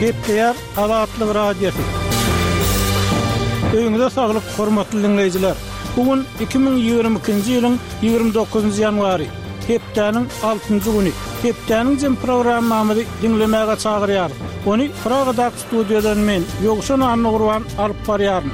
Gepleyer Azatlyk Radiosu. Öňüňizde saglyk, hormatly dinleýijiler. Bugün 2022-nji ýylyň 29 ýanwary. Hepdeniň 6-njy güni. Hepdeniň jym programmamyzy dinlemäge çagyrýar. Ony Pragadak studiýadan men Ýogşan Annurwan alyp barýarym.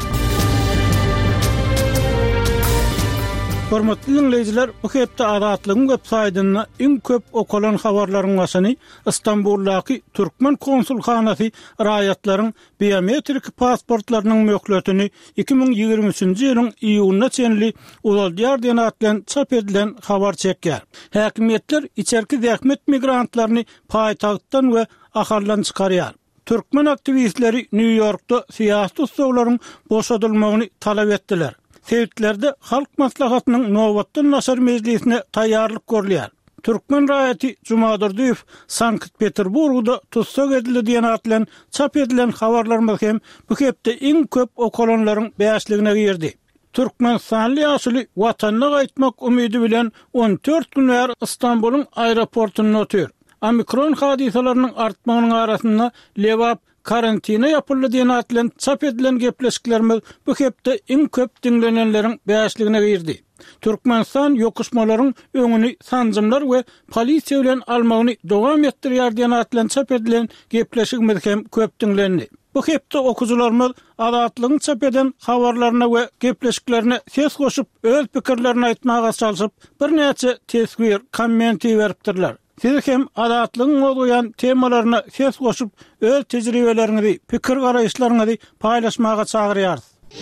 Hormatly dinleýijiler, bu hepde Azatlygyň websaýtyna iň köp okalan habarlaryň başyny Istanbuldaky Türkmen konsulxanasy raýatlaryň biometrik pasportlarynyň möhletini 2023-nji ýylyň iýulyna çenli Ulaldyar diýen atlan çap edilen habar çekýär. Häkimetler içerki zähmet migrantlaryny paýtagtdan we ahaldan çykarýar. Türkmen aktivistleri New Yorkda siýasy tutsaglaryň boşadylmagyny talap etdiler. Seýtlerde halk maslahatynyň nowatdan naşar mejlisine taýýarlyk görülýär. Türkmen raýaty Jumadyrdyýew Sankt-Peterburgda tutsak edildi diýen atlan çap edilen habarlar hem bu hepde iň köp okalanlaryň bäşligine girdi. Türkmen sanly ýaşly watanyna gaýtmak umydy bilen 14 günler Istanbulyň aeroportuny ötür. Omikron hadisalarynyň artmagynyň arasynda lewap karantina yapıldı diýen atlan çap edilen gepleşiklerimiz bu hepde iň köp dinlenenleriň bäşligine girdi. Türkmenistan ýokuşmalaryň öňüni sanjymlar we polisiýa bilen almagyny dowam etdirýär diýen atlan çap edilen gepleşigimiz hem köp dinlendi. Bu hepde okujularymyz Azatlygyň çap eden habarlaryna we gepleşiklerine ses goşup öz pikirlerini aýtmaga çalyşyp bir näçe tesbir, kommenti beripdirler. Siz hem Azatlygyň oduyan temalaryna ses goşup öz tejribeleriňizi, pikir garaýşlaryňyzy paýlaşmaga çagyrýar.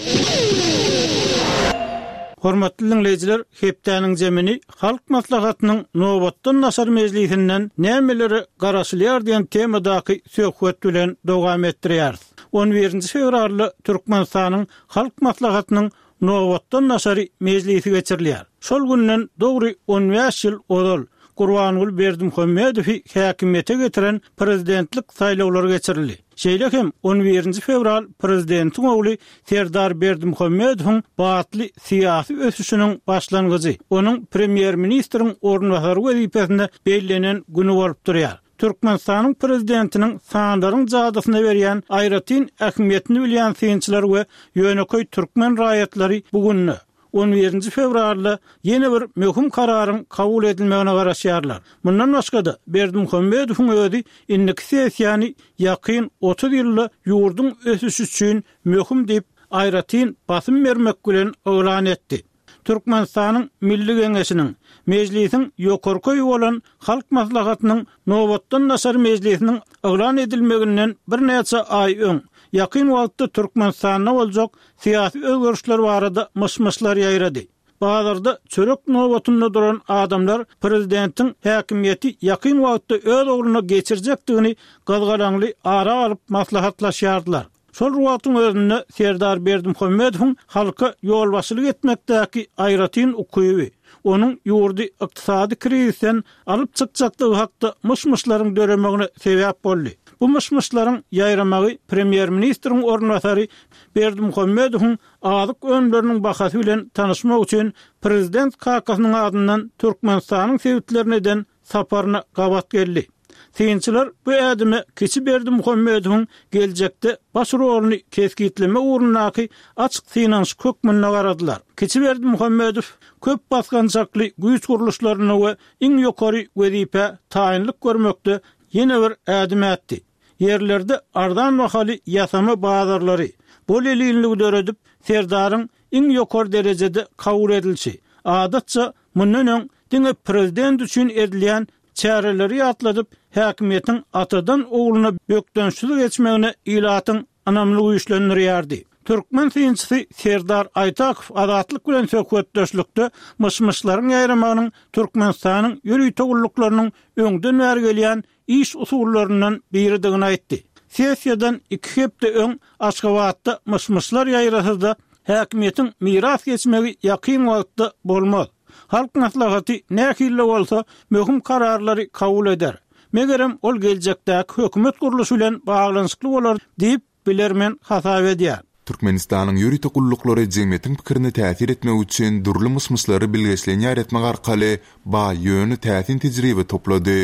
Hormatly dinleýijiler, hepdeniň jemini halk maslahatynyň nowatdan naşar mejlisinden nämeleri garaşylýar diýen temadaky söhbet bilen dowam etdirýär. 11-nji fevralda Türkmenistanyň halk maslahatynyň nowatdan naşary mejlisi geçirilýär. Şol günden dogry 15 ýyl odal Gurbanguly Berdimuhammedowy häkimete getiren prezidentlik saýlawlary geçirildi. Şeýle hem 11-nji fevral prezidentiň ogly Serdar Berdimuhammedowyň batly syýasy ösüşiniň başlangyjy, onuň premier ministriň ornwasary wezipesinde bellänen güni bolup durýar. Türkmenistanyň prezidentiniň sanlaryň jadasyna berýän aýratyn ähmiýetini bilýän synçylar we ýöneköy türkmen raýatlary bugün 11-nji fevralda ýene bir möhüm kararyň kabul edilmegine garaşýarlar. Mundan başga Berdimuhammedowyň özi indiki sessiýany ýakyn 30 ýylly ýurdun ösüşi üçin möhüm diýip aýratyn basym bermek bilen öwran etdi. Türkmenistanyň Milli Geňeşiniň mejlisiň ýokarky bolan halk maslahatynyň nowatdan naşar mejlisiniň öwran edilmeginden bir näçe aý öň ýakyn wagtda Türkmenistanda boljak syýasy özgörüşler barada myşmyşlar ýaýrady. Bazarda çörek nowatynda duran adamlar prezidentiň häkimiýeti ýakyn wagtda öz ogluny geçirjekdigini gazgalaňly ara alyp maslahatlaşýardylar. Şol wagtyň özünde Serdar Berdimuhammedowyň halka ýolbaşçylyk etmekdäki aýratyn ukyby, onuň ýurdy ykdysady krizisten alyp çykjakdygy hakda myşmyşlaryň döremegine sebäp boldy. Bu myşmyşlaryň ýaýramagy premier ministriň ornwasary Berdimuhammedowyň azyk önleriniň bahasy bilen tanışmak üçin prezident kakasynyň adyndan Türkmenistanyň sebitlerine eden saparyna gabat geldi. Synçylar bu ädime keçi Berdimuhammedowyň geljekde baş roluny keskitleme uğrunaky açyk synanyş kökmünde garadylar. Keçi Berdimuhammedow köp baskançakly güýç guruluşlaryna we iň ýokary wezipe taýinlik görmekde ýene bir ädime etdi. Yerlerde ardan bahaly ýasama bazarlary bol elini döredip Serdaryň iň ýokary derejede kabul edilşi. Adatça mundan öň diňe prezident üçin edilýän çäreleri atladyp häkimiýetiň atadan oğluna bökdönşilik geçmegine ilatyň anamlygy güýçlendirýärdi. Türkmen synçysy Serdar Aytakow Azatlyk bilen söhbetdeşlikde myşmyşlaryň ýaýramagynyň Türkmenistanyň ýürüý togullarynyň öňden bäri gelýän iş usulllaryndan biridigini aýtdy. Sessiýadan 2 hepde öň Aşgabatda myşmyşlar ýaýrasynda häkimiýetiň miras geçmegi ýakyn wagtda bolmaz. Halk maslahaty nähille bolsa möhüm kararlary kabul eder. Megerem ol geljekdäki hökümet guruluşy bilen baglanyşykly bolar diýip bilermen hasap edýär. Türkmenistanyň ýürüý togullaklary jemgyýetiň pikirini täsir etmek üçin durly myşmyşlary bilgeçlerini ýaratmak arkaly ba ýöni täsin tejribe toplady.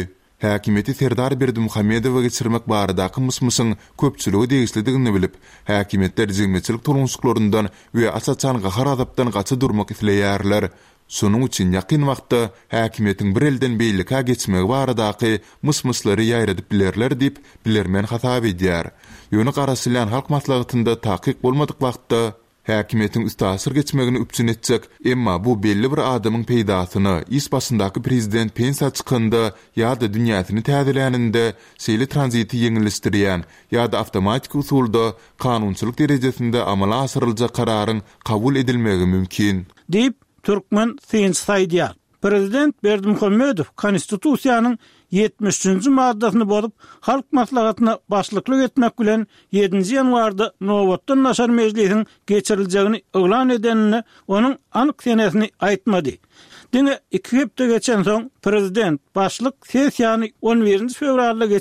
Häkimeti Serdar Berdimuhammedowa geçirmek baradaky mysmysyň köpçüligi degislidigini bilip, häkimetler jigmeçilik turmuşluklaryndan we asaçan gahar azapdan gaça durmak isleýärler. Şonuň üçin ýakyn wagtda häkimetiň bir elden beýlika geçmegi baradaky mysmyslary ýaýradyp bilerler diýip bilermen hasap edýär. Ýöne garaşylan halk maslahatynda takyk bolmadyk wagtda häkimetiň üstasır geçmegini üpçün etjek, emma bu belli bir adamyň peýdasyny isbasyndaky prezident pensiýa çykanda ýa-da dünýäsini täzeläninde şeýle tranziti ýeňilişdirýän ýa-da awtomatik usulda kanunçylyk derejesinde amala asyryljak kararyň kabul edilmegi mümkin. Diýip Türkmen Sayın Saydiyar. Prezident Berdimuhammedow konstitusiýanyň 73-nji maddasyny bozup, halk maslahatyna başlyklyk etmek bilen 7-nji ýanwarda Nowatdan Naşar Mejlisiň geçiriljegini oglan edenini onuň anyk senesini aýtmady. Diňe 2 hepde geçen soň prezident başlyk sessiýany 11-nji fevralda